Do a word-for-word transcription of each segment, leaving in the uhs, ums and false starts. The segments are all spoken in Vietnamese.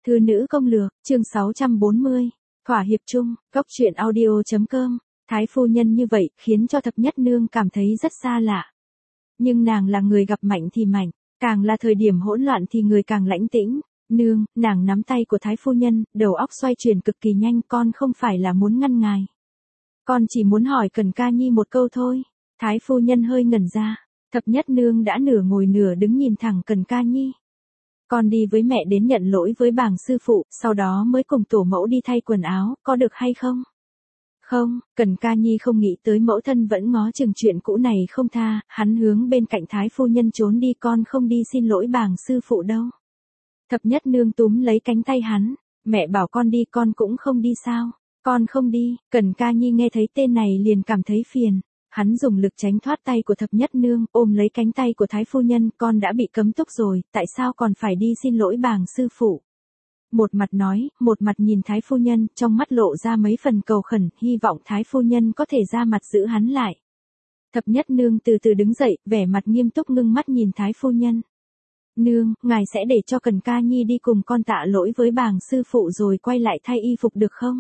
Thư nữ công lược, chương sáu trăm bốn mươi, thỏa hiệp chung, góc truyện audio.com, thái phu nhân như vậy khiến cho thập nhất nương cảm thấy rất xa lạ. Nhưng nàng là người gặp mạnh thì mạnh, càng là thời điểm hỗn loạn thì người càng lãnh tĩnh. Nương, nàng nắm tay của thái phu nhân, đầu óc xoay chuyển cực kỳ nhanh, con không phải là muốn ngăn ngài. Con chỉ muốn hỏi Cần Ca Nhi một câu thôi. Thái phu nhân hơi ngẩn ra, thập nhất nương đã nửa ngồi nửa đứng nhìn thẳng Cần Ca Nhi. Con đi với mẹ đến nhận lỗi với bàng sư phụ, sau đó mới cùng tổ mẫu đi thay quần áo, có được hay không? Không, Cần Ca Nhi không nghĩ tới mẫu thân vẫn ngó chừng chuyện cũ này không tha, hắn hướng bên cạnh thái phu nhân trốn đi, con không đi xin lỗi bàng sư phụ đâu. Thập nhất nương túm lấy cánh tay hắn, mẹ bảo con đi con cũng không đi sao? Con không đi. Cần Ca Nhi nghe thấy tên này liền cảm thấy phiền. Hắn dùng lực tránh thoát tay của thập nhất nương, ôm lấy cánh tay của thái phu nhân, con đã bị cấm túc rồi, tại sao còn phải đi xin lỗi bàng sư phụ? Một mặt nói, một mặt nhìn thái phu nhân, trong mắt lộ ra mấy phần cầu khẩn, hy vọng thái phu nhân có thể ra mặt giữ hắn lại. Thập nhất nương từ từ đứng dậy, vẻ mặt nghiêm túc ngưng mắt nhìn thái phu nhân. Nương, ngài sẽ để cho Cần Ca Nhi đi cùng con tạ lỗi với bàng sư phụ rồi quay lại thay y phục được không?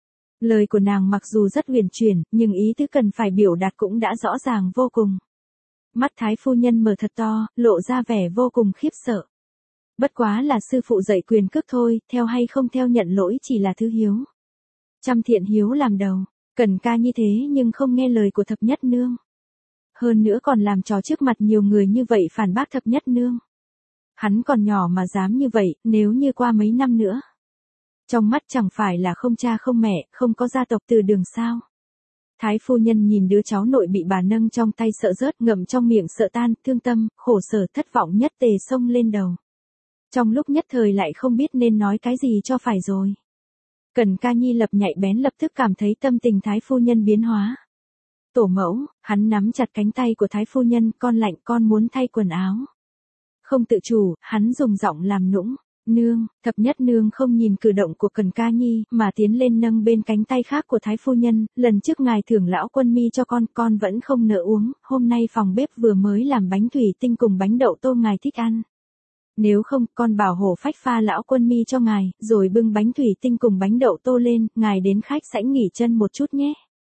Lời của nàng mặc dù rất huyền chuyển, nhưng ý tứ cần phải biểu đạt cũng đã rõ ràng vô cùng. Mắt thái phu nhân mở thật to, lộ ra vẻ vô cùng khiếp sợ. Bất quá là sư phụ dạy quyền cước thôi, theo hay không theo nhận lỗi chỉ là thứ hiếu. Trăm thiện hiếu làm đầu, Cần Ca Nhi thế nhưng không nghe lời của thập nhất nương. Hơn nữa còn làm trò trước mặt nhiều người như vậy phản bác thập nhất nương. Hắn còn nhỏ mà dám như vậy, nếu như qua mấy năm nữa. Trong mắt chẳng phải là không cha không mẹ, không có gia tộc từ đường sao. Thái phu nhân nhìn đứa cháu nội bị bà nâng trong tay sợ rớt, ngậm trong miệng sợ tan, thương tâm, khổ sở, thất vọng nhất tề xông lên đầu. Trong lúc nhất thời lại không biết nên nói cái gì cho phải rồi. Cần Ca Nhi lập nhạy bén lập tức cảm thấy tâm tình thái phu nhân biến hóa. Tổ mẫu, hắn nắm chặt cánh tay của thái phu nhân, con lạnh, con muốn thay quần áo. Không tự chủ, hắn dùng giọng làm nũng. Nương, thập nhất nương không nhìn cử động của Cần Ca Nhi, mà tiến lên nâng bên cánh tay khác của thái phu nhân, lần trước ngài thưởng lão quân mi cho con, con vẫn không nỡ uống, hôm nay phòng bếp vừa mới làm bánh thủy tinh cùng bánh đậu tô ngài thích ăn. Nếu không, con bảo hổ phách pha lão quân mi cho ngài, rồi bưng bánh thủy tinh cùng bánh đậu tô lên, ngài đến khách sảnh nghỉ chân một chút nhé.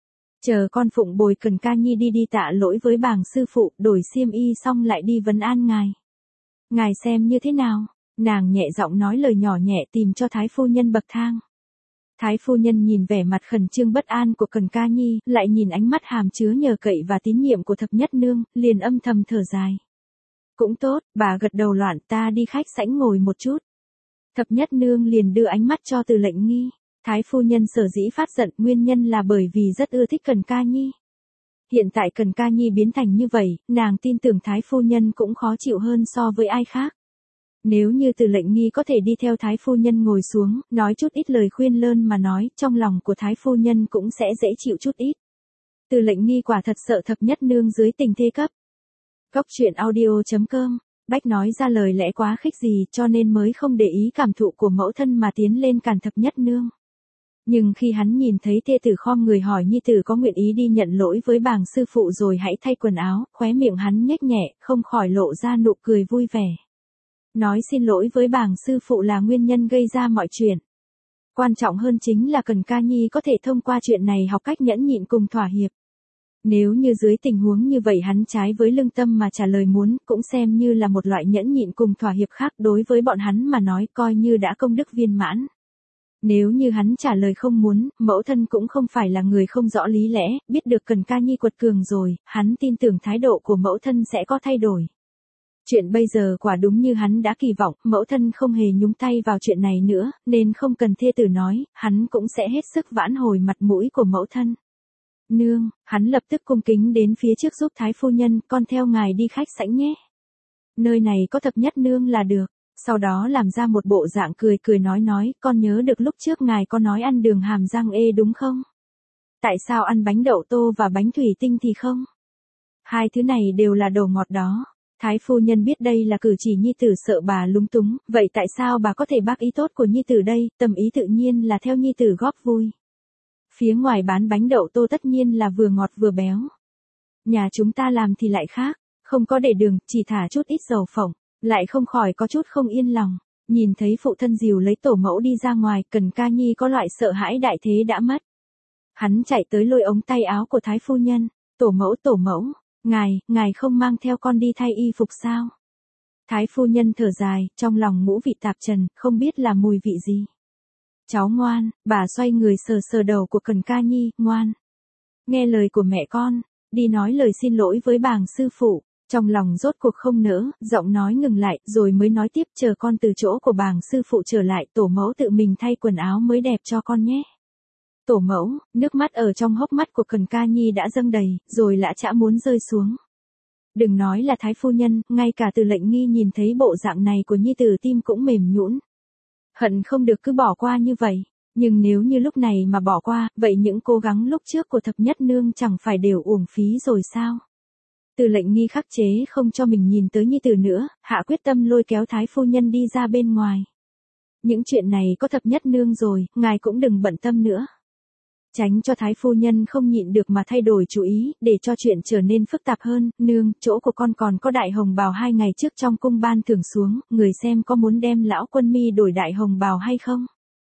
Chờ con phụng bồi Cần Ca Nhi đi đi tạ lỗi với bàng sư phụ, đổi xiêm y xong lại đi vấn an ngài. Ngài xem như thế nào? Nàng nhẹ giọng nói lời nhỏ nhẹ tìm cho thái phu nhân bậc thang. Thái phu nhân nhìn vẻ mặt khẩn trương bất an của Cần Ca Nhi, lại nhìn ánh mắt hàm chứa nhờ cậy và tín nhiệm của thập nhất nương, liền âm thầm thở dài. Cũng tốt, bà gật đầu loạn, ta đi khách sảnh ngồi một chút. Thập nhất nương liền đưa ánh mắt cho Từ Lệnh Nghi. Thái phu nhân sở dĩ phát giận nguyên nhân là bởi vì rất ưa thích Cần Ca Nhi. Hiện tại Cần Ca Nhi biến thành như vậy, nàng tin tưởng thái phu nhân cũng khó chịu hơn so với ai khác. Nếu như Từ Lệnh Nghi có thể đi theo thái phu nhân ngồi xuống, nói chút ít lời khuyên lơn mà nói, trong lòng của thái phu nhân cũng sẽ dễ chịu chút ít. Từ Lệnh Nghi quả thật sợ thập nhất nương dưới tình thế cấp. Góc truyện audio.com, Bách nói ra lời lẽ quá khích gì cho nên mới không để ý cảm thụ của mẫu thân mà tiến lên cản thập nhất nương. Nhưng khi hắn nhìn thấy thê tử khom người hỏi nhi tử có nguyện ý đi nhận lỗi với bàng sư phụ rồi hãy thay quần áo, khóe miệng hắn nhếch nhẹ, không khỏi lộ ra nụ cười vui vẻ. Nói xin lỗi với bàng sư phụ là nguyên nhân gây ra mọi chuyện. Quan trọng hơn chính là Cần Ca Nhi có thể thông qua chuyện này học cách nhẫn nhịn cùng thỏa hiệp. Nếu như dưới tình huống như vậy hắn trái với lương tâm mà trả lời muốn, cũng xem như là một loại nhẫn nhịn cùng thỏa hiệp khác, đối với bọn hắn mà nói coi như đã công đức viên mãn. Nếu như hắn trả lời không muốn, mẫu thân cũng không phải là người không rõ lý lẽ, biết được Cần Ca Nhi quật cường rồi, hắn tin tưởng thái độ của mẫu thân sẽ có thay đổi. Chuyện bây giờ quả đúng như hắn đã kỳ vọng, mẫu thân không hề nhúng tay vào chuyện này nữa, nên không cần thê tử nói, hắn cũng sẽ hết sức vãn hồi mặt mũi của mẫu thân. Nương, hắn lập tức cung kính đến phía trước giúp thái phu nhân, con theo ngài đi khách sảnh nhé. Nơi này có thập nhất nương là được. Sau đó làm ra một bộ dạng cười cười nói nói, con nhớ được lúc trước ngài có nói ăn đường hàm răng ê đúng không? Tại sao ăn bánh đậu tô và bánh thủy tinh thì không? Hai thứ này đều là đồ ngọt đó. Thái phu nhân biết đây là cử chỉ nhi tử sợ bà lúng túng, vậy tại sao bà có thể bác ý tốt của nhi tử đây, tâm ý tự nhiên là theo nhi tử góp vui. Phía ngoài bán bánh đậu tô tất nhiên là vừa ngọt vừa béo. Nhà chúng ta làm thì lại khác, không có để đường, chỉ thả chút ít dầu phộng. Lại không khỏi có chút không yên lòng. Nhìn thấy phụ thân dìu lấy tổ mẫu đi ra ngoài, Cần Ca Nhi có loại sợ hãi đại thế đã mất. Hắn chạy tới lôi ống tay áo của thái phu nhân, tổ mẫu tổ mẫu, ngài, ngài không mang theo con đi thay y phục sao? Thái phu nhân thở dài, trong lòng ngũ vị tạp trần, không biết là mùi vị gì. Cháu ngoan, bà xoay người sờ sờ đầu của Cần Ca Nhi, ngoan. Nghe lời của mẹ con, đi nói lời xin lỗi với bàng sư phụ. Trong lòng rốt cuộc không nỡ, giọng nói ngừng lại, rồi mới nói tiếp, chờ con từ chỗ của bàng sư phụ trở lại, tổ mẫu tự mình thay quần áo mới đẹp cho con nhé. Tổ mẫu, nước mắt ở trong hốc mắt của Cần Ca Nhi đã dâng đầy, rồi lã chã muốn rơi xuống. Đừng nói là thái phu nhân, ngay cả Từ Lệnh Nghi nhìn thấy bộ dạng này của nhi tử tim cũng mềm nhũn. Hận không được cứ bỏ qua như vậy, nhưng nếu như lúc này mà bỏ qua, vậy những cố gắng lúc trước của thập nhất nương chẳng phải đều uổng phí rồi sao? Từ Lệnh Nghi khắc chế không cho mình nhìn tới nhi tử nữa, hạ quyết tâm lôi kéo thái phu nhân đi ra bên ngoài. Những chuyện này có thập nhất nương rồi, ngài cũng đừng bận tâm nữa. Tránh cho thái phu nhân không nhịn được mà thay đổi chủ ý, để cho chuyện trở nên phức tạp hơn, nương, chỗ của con còn có đại hồng bào hai ngày trước trong cung ban thưởng xuống, người xem có muốn đem lão quân mi đổi đại hồng bào hay không?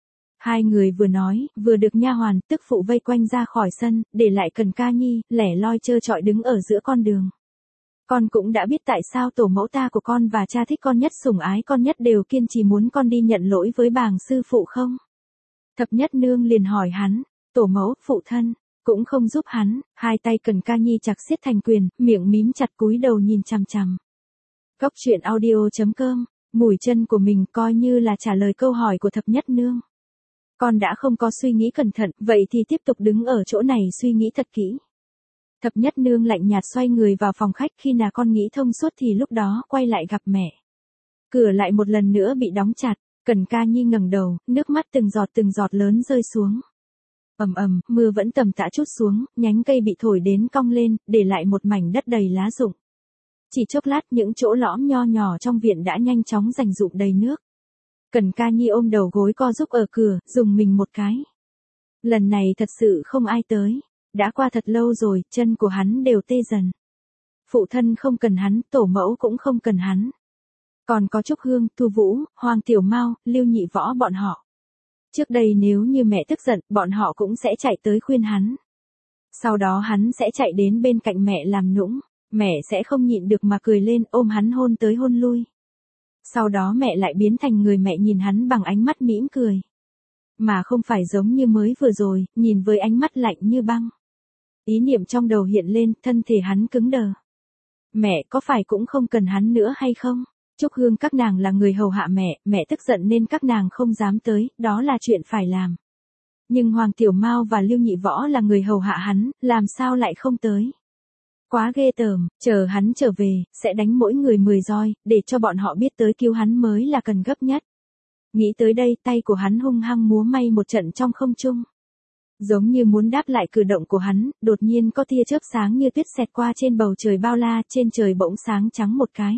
Hai người vừa nói, vừa được nha hoàn, tức phụ vây quanh ra khỏi sân, để lại Cần Ca Nhi, lẻ loi trơ trọi đứng ở giữa con đường. Con cũng đã biết tại sao tổ mẫu ta của con và cha thích con nhất sủng ái con nhất đều kiên trì muốn con đi nhận lỗi với bàng sư phụ không? Thập nhất nương liền hỏi hắn, tổ mẫu, phụ thân, cũng không giúp hắn, hai tay Cần Ca Nhi chặt siết thành quyền, miệng mím chặt cúi đầu nhìn chằm chằm. Góc truyện audio chấm com, mũi chân của mình coi như là trả lời câu hỏi của thập nhất nương. Con đã không có suy nghĩ cẩn thận, vậy thì tiếp tục đứng ở chỗ này suy nghĩ thật kỹ. Thập nhất nương lạnh nhạt xoay người vào phòng khách, khi nào con nghĩ thông suốt thì lúc đó quay lại gặp mẹ. Cửa lại một lần nữa bị đóng chặt, Cần Ca Nhi ngẩng đầu, nước mắt từng giọt từng giọt lớn rơi xuống. Ầm ầm, mưa vẫn tầm tã trút xuống, nhánh cây bị thổi đến cong lên, để lại một mảnh đất đầy lá rụng. Chỉ chốc lát những chỗ lõm nho nhỏ trong viện đã nhanh chóng rành rụng đầy nước. Cần Ca Nhi ôm đầu gối co giúp ở cửa, dùng mình một cái. Lần này thật sự không ai tới. Đã qua thật lâu rồi, chân của hắn đều tê dần. Phụ thân không cần hắn, tổ mẫu cũng không cần hắn. Còn có Trúc Hương, Thu Vũ, Hoàng Tiểu Mao, Lưu Nhị Võ bọn họ. Trước đây nếu như mẹ tức giận, bọn họ cũng sẽ chạy tới khuyên hắn. Sau đó hắn sẽ chạy đến bên cạnh mẹ làm nũng, mẹ sẽ không nhịn được mà cười lên, ôm hắn hôn tới hôn lui. Sau đó mẹ lại biến thành người mẹ nhìn hắn bằng ánh mắt mỉm cười. Mà không phải giống như mới vừa rồi, nhìn với ánh mắt lạnh như băng. Ý niệm trong đầu hiện lên, thân thể hắn cứng đờ. Mẹ có phải cũng không cần hắn nữa hay không? Trúc Hương các nàng là người hầu hạ mẹ, mẹ tức giận nên các nàng không dám tới, đó là chuyện phải làm. Nhưng Hoàng Tiểu Mao và Lưu Nhị Võ là người hầu hạ hắn, làm sao lại không tới? Quá ghê tởm, chờ hắn trở về, sẽ đánh mỗi người mười roi, để cho bọn họ biết tới cứu hắn mới là cần gấp nhất. Nghĩ tới đây, tay của hắn hung hăng múa may một trận trong không trung. Giống như muốn đáp lại cử động của hắn, đột nhiên có tia chớp sáng như tuyết xẹt qua trên bầu trời bao la, trên trời bỗng sáng trắng một cái.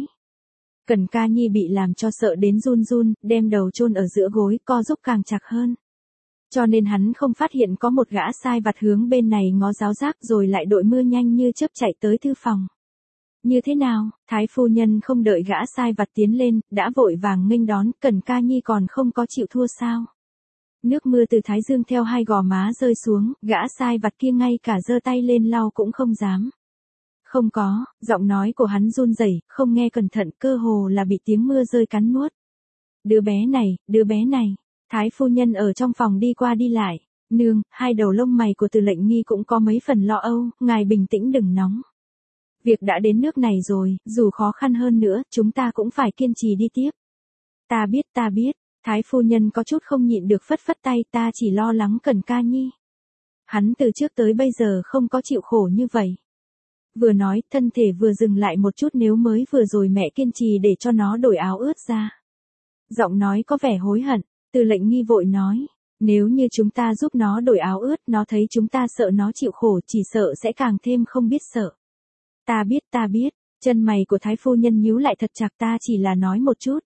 Cần Ca Nhi bị làm cho sợ đến run run, đem đầu chôn ở giữa gối, co giúp càng chặt hơn. Cho nên hắn không phát hiện có một gã sai vặt hướng bên này ngó giáo giác, rồi lại đội mưa nhanh như chớp chạy tới thư phòng. Như thế nào? Thái phu nhân không đợi gã sai vặt tiến lên, đã vội vàng nghênh đón, Cần Ca Nhi còn không có chịu thua sao? Nước mưa từ thái dương theo hai gò má rơi xuống, gã sai vặt kia ngay cả giơ tay lên lau cũng không dám. Không có, giọng nói của hắn run rẩy, không nghe cẩn thận, cơ hồ là bị tiếng mưa rơi cắn nuốt. Đứa bé này, đứa bé này. Thái phu nhân ở trong phòng đi qua đi lại. Nương, hai đầu lông mày của Từ Lệnh Nghi cũng có mấy phần lo âu, ngài bình tĩnh đừng nóng. Việc đã đến nước này rồi, dù khó khăn hơn nữa, chúng ta cũng phải kiên trì đi tiếp. Ta biết, ta biết. Thái phu nhân có chút không nhịn được phất phất tay, ta chỉ lo lắng Cần Ca Nhi. Hắn từ trước tới bây giờ không có chịu khổ như vậy. Vừa nói, thân thể vừa dừng lại một chút, nếu mới vừa rồi mẹ kiên trì để cho nó đổi áo ướt ra. Giọng nói có vẻ hối hận, Từ Lệnh Nghi vội nói, nếu như chúng ta giúp nó đổi áo ướt, nó thấy chúng ta sợ nó chịu khổ, chỉ sợ sẽ càng thêm không biết sợ. Ta biết, ta biết, chân mày của thái phu nhân nhíu lại thật chặt, ta chỉ là nói một chút.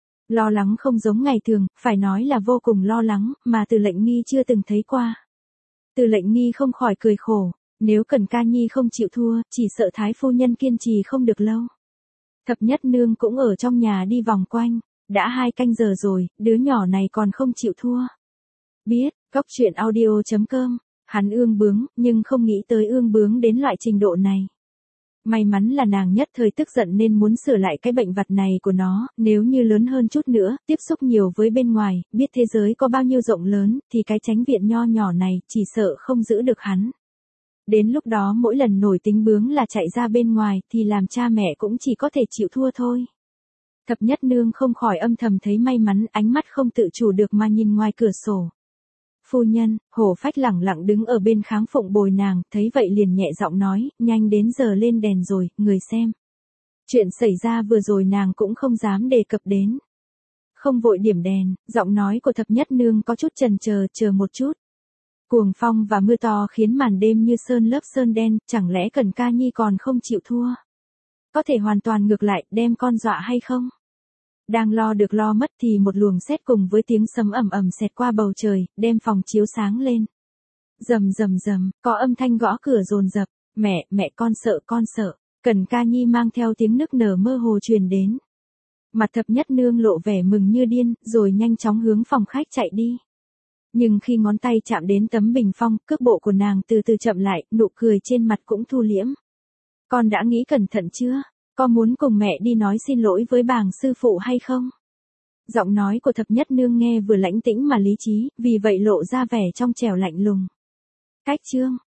Lo lắng không giống ngày thường, phải nói là vô cùng lo lắng, mà Từ Lệnh Nghi chưa từng thấy qua. Từ Lệnh Nghi không khỏi cười khổ, nếu Cần Ca Nhi không chịu thua, chỉ sợ thái phu nhân kiên trì không được lâu. Thập nhất nương cũng ở trong nhà đi vòng quanh, đã hai canh giờ rồi, đứa nhỏ này còn không chịu thua. Biết, Cốc truyện audio chấm com, hắn ương bướng, nhưng không nghĩ tới ương bướng đến loại trình độ này. May mắn là nàng nhất thời tức giận nên muốn sửa lại cái bệnh vặt này của nó, nếu như lớn hơn chút nữa, tiếp xúc nhiều với bên ngoài, biết thế giới có bao nhiêu rộng lớn, thì cái chánh viện nho nhỏ này chỉ sợ không giữ được hắn. Đến lúc đó mỗi lần nổi tính bướng là chạy ra bên ngoài thì làm cha mẹ cũng chỉ có thể chịu thua thôi. Thập nhất nương không khỏi âm thầm thấy may mắn, ánh mắt không tự chủ được mà nhìn ngoài cửa sổ. Phu nhân, Hổ Phách lẳng lặng đứng ở bên kháng phụng bồi nàng, thấy vậy liền nhẹ giọng nói, nhanh đến giờ lên đèn rồi, người xem. Chuyện xảy ra vừa rồi nàng cũng không dám đề cập đến. Không vội điểm đèn, giọng nói của thập nhất nương có chút chần chờ, chờ một chút. Cuồng phong và mưa to khiến màn đêm như sơn lớp sơn đen, chẳng lẽ Cẩn Ca Nhi còn không chịu thua? Có thể hoàn toàn ngược lại, đem con dọa hay không? Đang lo được lo mất thì một luồng sét cùng với tiếng sấm ầm ầm xẹt qua bầu trời, đem phòng chiếu sáng lên. Rầm rầm rầm, có âm thanh gõ cửa dồn dập, mẹ, mẹ con sợ, con sợ. Cẩn Ca Nhi mang theo tiếng nức nở mơ hồ truyền đến. Mặt thập nhất nương lộ vẻ mừng như điên, rồi nhanh chóng hướng phòng khách chạy đi. Nhưng khi ngón tay chạm đến tấm bình phong, cước bộ của nàng từ từ chậm lại, nụ cười trên mặt cũng thu liễm. Con đã nghĩ cẩn thận chưa? Con muốn cùng mẹ đi nói xin lỗi với bàng sư phụ hay không? Giọng nói của thập nhất nương nghe vừa lãnh tĩnh mà lý trí, vì vậy lộ ra vẻ trong trẻo lạnh lùng. Cách chương,